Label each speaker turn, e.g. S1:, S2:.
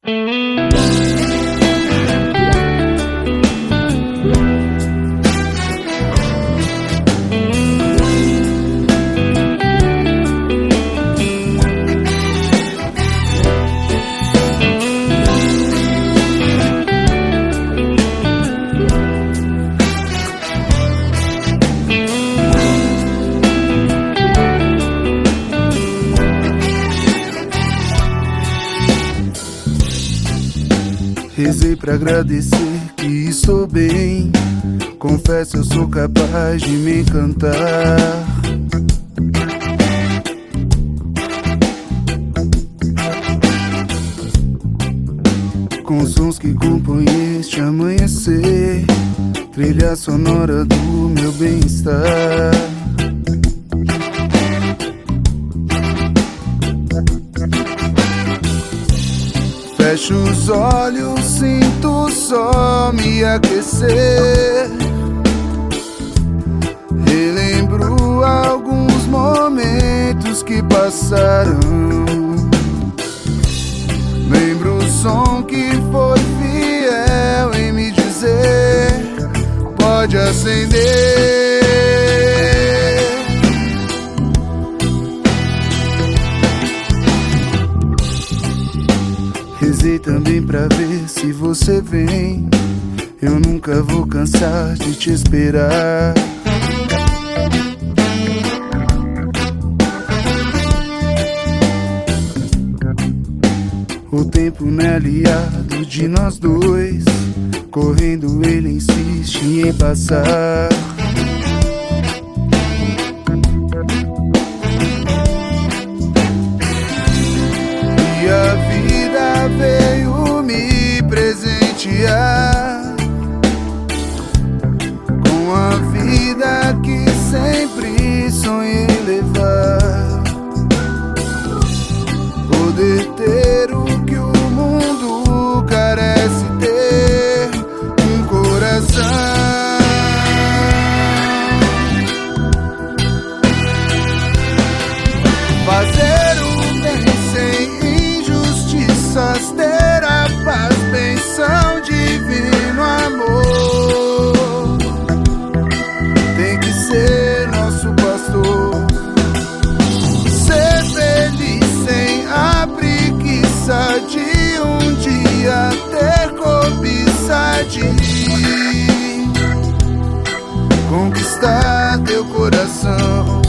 S1: Rezei pra agradecer que estou bem. Confesso, eu sou capaz de me encantar. Com sons que compõem este amanhecer, trilha sonora do meu bem-estar. Fecho os olhos, sinto só me aquecer. Relembro alguns momentos que passaram. Lembro o som que foi fiel em me dizer: pode acender. Rezei também pra ver se você vem. Eu nunca vou cansar de te esperar. O tempo não é aliado de nós dois. Correndo ele insiste em passar. E a vida veio me presentear com a vida que sempre sonhei levar. Poder ter o que o mundo carece ter, um coração. Fazer o bem sem injustiças, ter a paz, benção, divino amor. Tem que ser nosso pastor. Ser feliz sem a preguiça de um dia ter cobiça de conquistar teu coração.